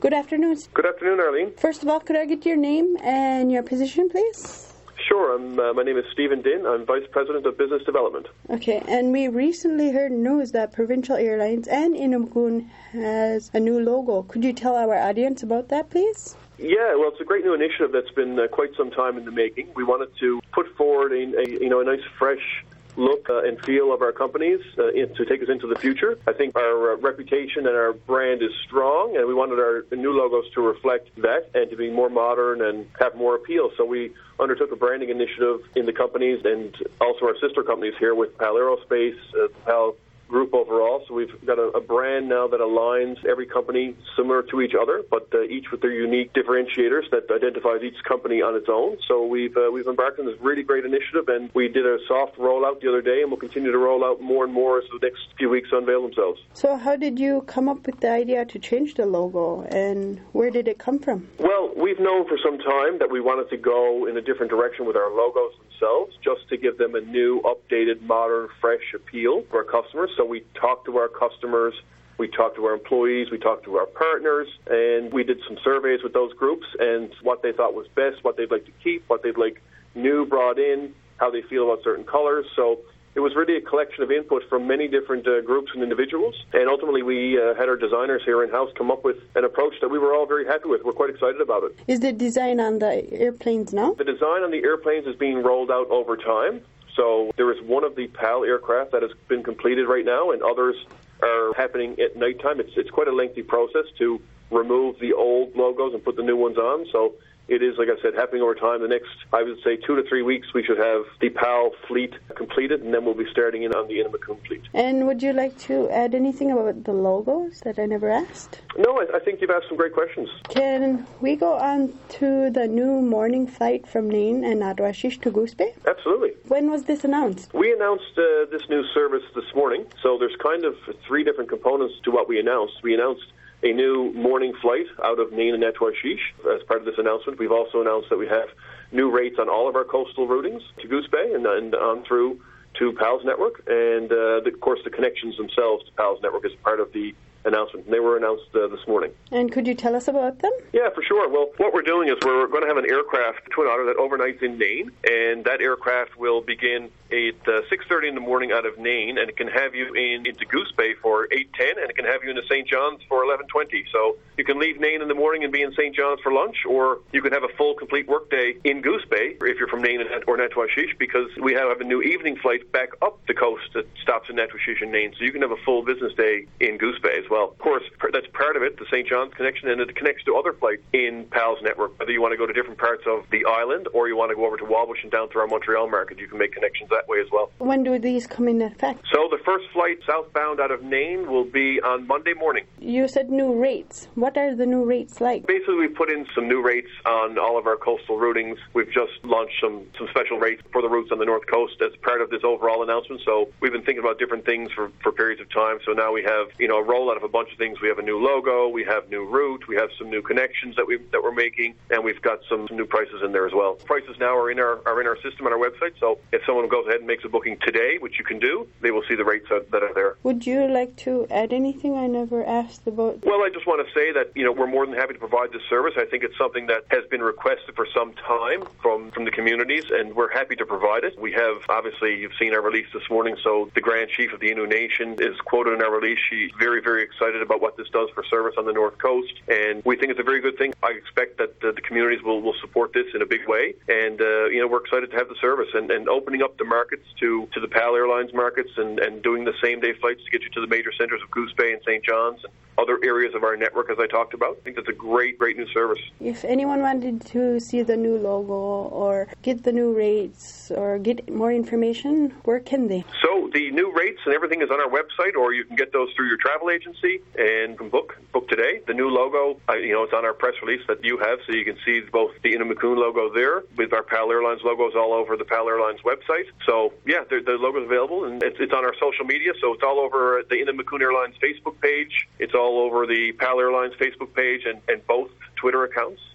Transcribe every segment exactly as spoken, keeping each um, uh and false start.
Good afternoon. Good afternoon, Arlene. First of all, could I get your name and your position, please? Sure. I'm, uh, my name is Stephen Din. I'm Vice President of Business Development. Okay, and we recently heard news that Provincial Airlines and Innu has a new logo. Could you tell our audience about that, please? Yeah, well, it's a great new initiative that's been uh, quite some time in the making. We wanted to put forward a, a you know a nice fresh look uh, and feel of our companies uh, in, to take us into the future. I think our uh, reputation and our brand is strong, and we wanted our new logos to reflect that and to be more modern and have more appeal. So we undertook a branding initiative in the companies and also our sister companies here with PAL Aerospace, uh, PAL Group overall. So we've got a, a brand now that aligns every company similar to each other, but uh, each with their unique differentiators that identifies each company on its own. So we've uh, we've embarked on this really great initiative, and we did a soft rollout the other day, and we'll continue to roll out more and more as the next few weeks unveil themselves. So how did you come up with the idea to change the logo, and where did it come from? Well, we've known for some time that we wanted to go in a different direction with our logos themselves, just to give them a new, updated, modern, fresh appeal to our customers. So we talked to our customers, we talked to our employees, we talked to our partners, and we did some surveys with those groups and what they thought was best, what they'd like to keep, what they'd like new brought in, how they feel about certain colors. So it was really a collection of input from many different uh, groups and individuals, and ultimately we uh, had our designers here in-house come up with an approach that we were all very happy with. We're quite excited about it. Is the design on the airplanes now? The design on the airplanes is being rolled out over time. So there is one of the PAL aircraft that has been completed right now, and others are happening at nighttime. It's it's quite a lengthy process to remove the old logos and put the new ones on. So it is, like I said, happening over time. The next, I would say, two to three weeks, we should have the PAL fleet completed, and then we'll be starting in on the Innu fleet. And would you like to add anything about the logos that I never asked? No, I, I think you've asked some great questions. Can we go on to the new morning flight from Nain and Natawashish to Goose Bay? Absolutely. When was this announced? We announced uh, this new service this morning. So there's kind of three different components to what we announced. We announced a new morning flight out of Nain and Natawashish as part of this announcement. We've also announced that we have new rates on all of our coastal routings to Goose Bay and, and on through to PAL's network. And, uh, the, of course, the connections themselves to PAL's network is part of the announcement. They were announced uh, this morning. And could you tell us about them? Yeah, for sure. Well, what we're doing is we're going to have an aircraft, Twin Otter, that overnights in Nain, and that aircraft will begin at uh, six thirty in the morning out of Nain, and it can have you in into Goose Bay for eight ten, and it can have you into Saint John's for eleven twenty. So you can leave Nain in the morning and be in Saint John's for lunch, or you can have a full, complete workday in Goose Bay if you're from Nain or Natawashish, because we have a new evening flight back up the coast that stops in Natawashish and Nain, so you can have a full business day in Goose Bay as well. Of course, that's part of it, the Saint John's connection, and it connects to other flights in PAL's network. Whether you want to go to different parts of the island or you want to go over to Wabush and down through our Montreal market, you can make connections that way as well. When do these come in effect? So the first flight southbound out of Nain will be on Monday morning. You said new rates. What are the new rates like? Basically, we've put in some new rates on all of our coastal routings. We've just launched some, some special rates for the routes on the North Coast as part of this overall announcement. So we've been thinking about different things for, for periods of time. So now we have, you know, a rollout of a bunch of things. We have a new logo, we have new route, we have some new connections that we that we're making, and we've got some, some new prices in there as well. Prices now are in our are in our system on our website. So if someone goes ahead and makes a booking today, which you can do, they will see the rates that are there. Would you like to add anything I never asked about? Well, I just want to say that, you know, we're more than happy to provide this service. I think it's something that has been requested for some time from, from the communities, and we're happy to provide it. We have, obviously, you've seen our release this morning, so the Grand Chief of the Innu Nation is quoted in our release. She's very, very excited about what this does for service on the North Coast, and we think it's a very good thing. I expect that uh, the communities will, will support this in a big way, and, uh, you know, we're excited to have the service, and, and opening up the markets to, to the PAL Airlines markets and, and doing the same-day flights to get you to the major centres of Goose Bay and Saint John's and other areas of our network, as I talked about. I think that's a great, great new service. If anyone wanted to see the new logo or get the new rates or get more information, where can they? So the new rates and everything is on our website, or you can get those through your travel agency and can book book today. The new logo, uh, you know, it's on our press release that you have, so you can see both the Innu Mikun logo there with our PAL Airlines logos all over the PAL Airlines website. So yeah, the, the logo's available, and it's, it's on our social media, so it's all over the Innu Mikun Airlines Facebook page. It's all over the PAL Airlines Facebook page and, and both Twitter accounts.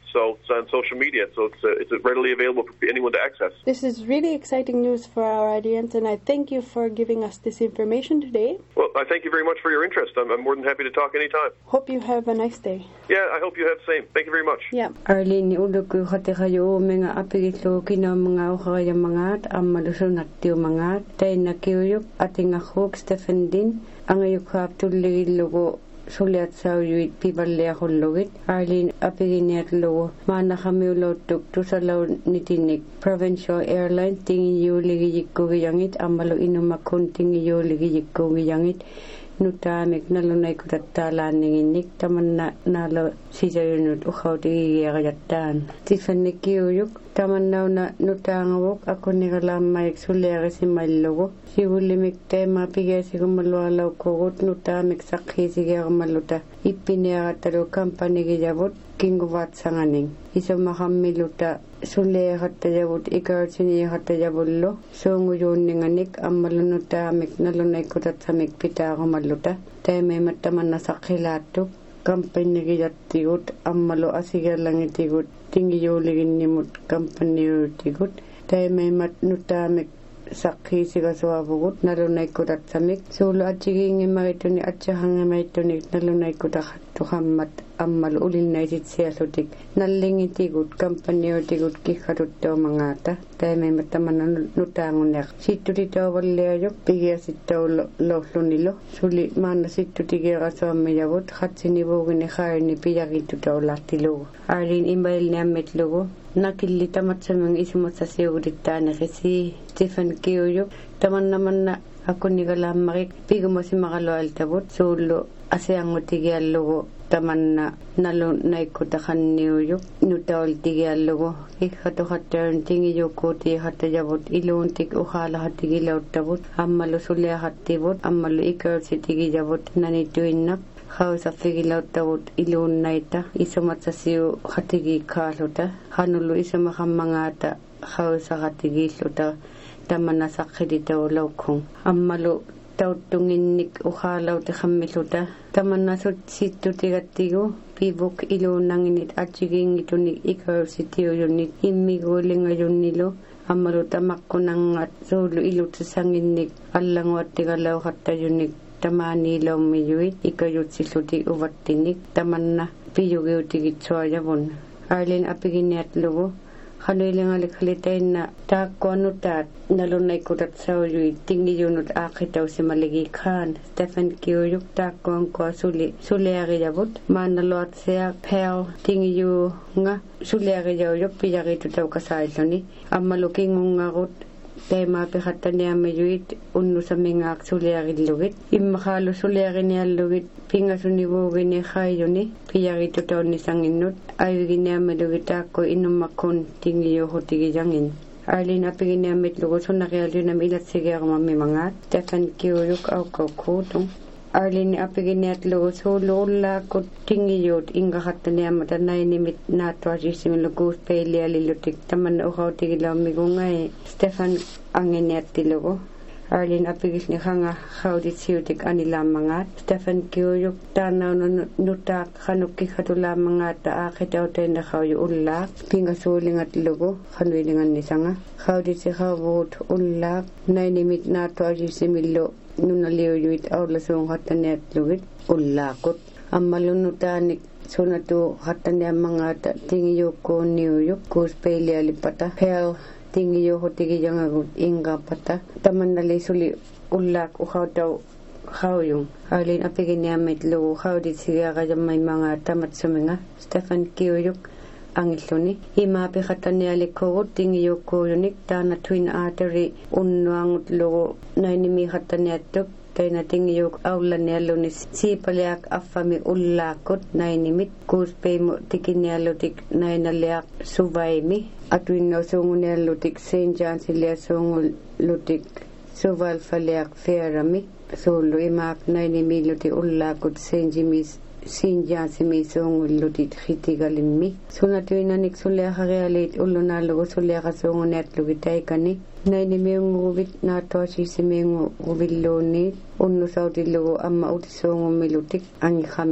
So it's on social media, so it's uh, it's readily available for anyone to access. This is really exciting news for our audience, and I thank you for giving us this information today. Well, I thank you very much for your interest. I'm, I'm more than happy to talk anytime. Hope you have a nice day. Yeah, I hope you have the same. Thank you very much. Yeah. Arlene uduku khate khayo menga apigitlo kina mga khaya mga amalusunat tiu mga tay nakiyuk ating akok Stephen Din ang ayuk haptulli logo suliat sa yuit piballe akhulogit Arlene apiginiat logo mana kami ulotuk tusalaw nitinik Provincial Airlines tingi yu ligi yikko giyangit amalo inumakon tingi yu ligi yikko giyangit nutamik nalunay ko tatalan ninginik taman na nalo siya yunut ukaw di giyagayatan Stephen Nikiyuyuk taman na na nutangawok ako nikalamay suliari si Malogo si ulimik tayo mapigay si kumalwalaw kogot nutamik sakhi sige kumaluta ipiniyakatalo kampani giyabot kinguvat sanganing iso makamiluta suliari katayabot ikar siniya katayabullo so nguyon ninganik amalunuta amik nalunay ko tatsamik pita kumaluta tayo may mataman na sakhilatok kampanya giyatigut amalo asigar lang itigut tingi yuligin nimut kampanya itigut tayo may matnutamik sakhi siga suwabugut nalunay ko tatsamik sulo at siging imarituni at siyahang imarituni nalunay ko takatuhamat amalo ulil na isit siya sutik naling itigut kampanya itigut kikatut daw mga ata tayo may mataman na nutangon yak situ titaw waliyayok pigya sitaw loflo nilo suli mana situ tigya kasama yabot khat sinibugin ni kaya ni piyagito daw latilo Arlene imbayil niya metlogo nakilita matsamang isimot sa siyurita na kasi Stephen Kiyuyuk taman naman na ako ni kalamakik pigo mo si makaloal tabot sulo asayang utigya logo taman na nalo naikutakan niyuyuk nutawal tigya logo ikato hatern tingi yuko ti hatajabot iluntik ukhala hatigilaw tabot amalo sulya hatibot amalo ikar si tigijabot nanituinak How sa figilaw tawot ilun na ita isumat sa siyo hatigi kaluta hanulo isa makamangata how sa hatigi luta taman na sakhi daw lawkong amalo taw tunginik ukhalaw ti kamiluta taman na sut situ tigatigo pibok ilun nanginit at siging ito ni ikaw si tiyo yunit imiguling ngayon nilo amalo tamak ko nang at solo ilut sa sanginik alang wat tigalaw hata yunik tamani law miyuit ikayut siluti uvat tinik taman na piyugi utigit suayabon Arlene apiginiat logo haluiling alikalitay na tako anutat nalunay kutat sa uyuit tingi yunut akitaw si maligikan Stephen Kiyuyuk tako ang kwa suli suliari yabot manalot siya pel tingi yu nga suliari yawayok piyagito taw kasaylo ni amaluking ngungarot tayo mapikatan niya mayuit unu sa mga aksuliari lugit imakalo suliari niya lugit pinga suniwugin ni kayo ni piyagito taw ni sanginut ayugin niya malugit ako inumakon tingiyo hutigijangin Arlene apigin niya mitlugo so nakialyo na milat sige ako mamimangat Stephen Kiyuyuk au kaukutong Arlene apigin niya tlugo so lula ko tingiyot inga kata niya matanay ni mit nato asisim lugus peli alilutik taman ukaw tigilaw migungay Stephen angin niya tilugo Arlene apigis ni kanga kaudit siyutik anila mangat Stephen Kiyuyuk tanaw na nutak kanuki katula mangat aakit daw tayo na kayo ulak pinga suling at lugo kanwilingan ni sanga kaudit si kawut ulak na inimit nato asisim ilo nunaliw yuit aw lasong hatanet lugit ulakot ang malunutanik sunatu hatanet mga tingiyo ko niyuyuk kus peli alipata hel tingiyo hotigi yang agut inga pata taman nalisuli ulak uhaw daw hawyung Arlene apigin niya mitlo uhaw dit siya kaya may mga tamat suminga Stephen Kiyuyuk ang iluni imapi kata niya likod tingiyo ko yunik ta na twin artery unwang logo na inimi kata niya tuk tayo na tingiyo awla niya lunis si paliak afami ulakot na inimit kuspay mo tikin niya lutik na inaliak subay mi at win na sungo niya lutik Saint John sila sungo lutik suval paliak ferami solo imak na inimi lutik ulakot Saint Jimmy's Sinja si may songo lutit khitigalin mi sunat yun nanik sulya kagalit ulo na logo sulya kasongo net lugitay kani na inimiyong gubit na to si simiyong gubillo ni uno sa uti logo amma uti songo milutik ang ikaminut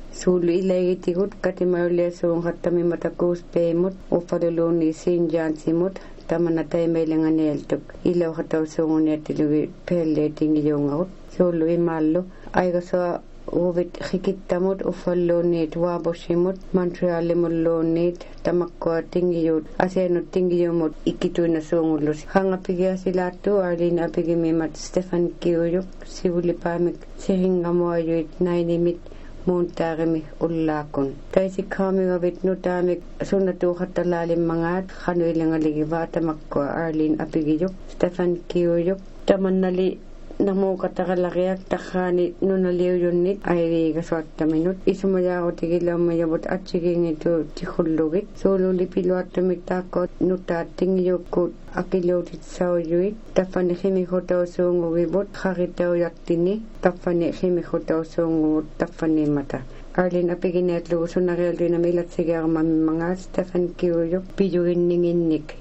Sulu ilaigitikut katimaruliasuun kattami matakuus peemut ufaluluuni siinjaansimut tamanatay mailanganeeltuk ilauhatausuungunetilugi pelleetingiyoongagut sulu imallu aigasoa uvit hikittamut ufalluunniit waaboshimut Montrealimulluunniit tamakkoa tingiyut aseenut tingiyumut ikkituinasuungullus hangapigiasilaattu Arlene apigimimat Stefan Kiuyuk sivulipaamik siringamuayuit nainimit muuntaarimi ullaakun taisikhaamigavit nutaamik sunnatuuqattalaalimangaat qanuilangaligi tamakkoa Arlene apigiyuk Stefan Kiuyuk tamannali namuuqataqalariak taqqaani nunaliuyunnit airiigasuattaminut isumayaaqutigilaummayavut atsigiingitu tixullugit suululipiluattumik taakkoot nutaat tingiyukkuut akiluutitsauyuit taffani qimihutausuungugivut qaritauyaktini taffani qimihutausuunguvut taffanimata Arlene apigineatlugu sunarialtuinamilatsigiarmamimmangaat Stefan Kiuyuk piyuginninginnik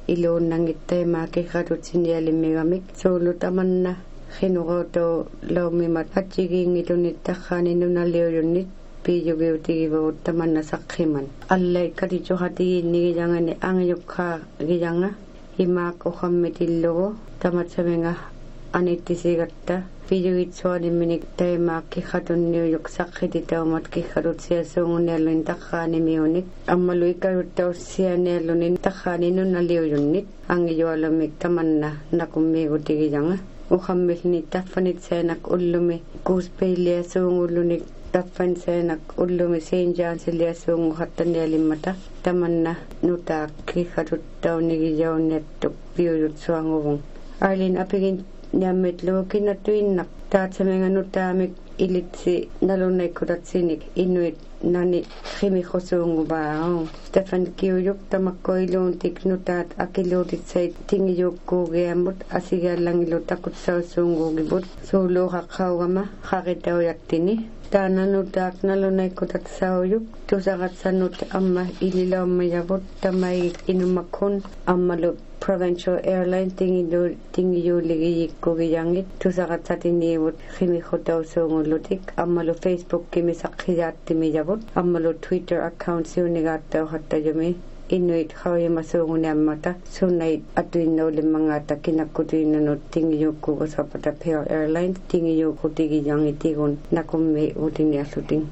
iluunnangittaimaakirratutsinnialimmigamik suulu tamanna Hinuroto laumimat hatsigiingilunit taqqaani nunaliuyunnit piyugiutigivavut tamanna saqqiman allai katichuqatigiinnigijangani angiyukkaa gijanga himaak uqammitillugu tamatsamenga anittisigatta piyugitsuanimminik taimaak kihhatunniuyuk saqqititaumat kihharutsiasuungunialluin taqqaanimiunik ammalu ikaruttaussianiallunin taqqaani nunaliuyunnit angiyualamik tamanna nakummiigutigijanga uqammilni taffanit seenak ullumi kuuspiliasuungullunik taffan seenak ullumi siinjaansiliasuungu hattanialimmata tamanna nutaak kihharuttaunigijaunnettuk piyuyutsuanguvun Arlene apigin niammitlugu kinnatuinnak taatsamenga nutaamik ilitsi nalunaikkudatsinik inuit nani qimihhusuunguvaa Stefan Kiuyuk tamakkoiluuntik nutaat akiluutitsait tingiyukkuugiamut asigiallangilu takutsausuungugivut suuluuqaqqaugama qaqitauyaktini taana nutaak nalunaikkudatsauyuk tusaqatsanut amma ililaummayavut tamaigik inumakkun ammalu Provincial Airline tingiyu tingiyuligiyikkugiyanngit tusaqatsatiniivut qimihhutausuungullutik ammalu Facebook kimisaqqiyaattimiyavut ammalu Twitter account siunigaattauqattajumi inuit qawimasuunguniammata sunnait atuinnaulimmangaata kinakkutuinnanut tingiyukkuugasapata Pearl Airlines tingiyukkutigiyangitigun nakummi utinialluting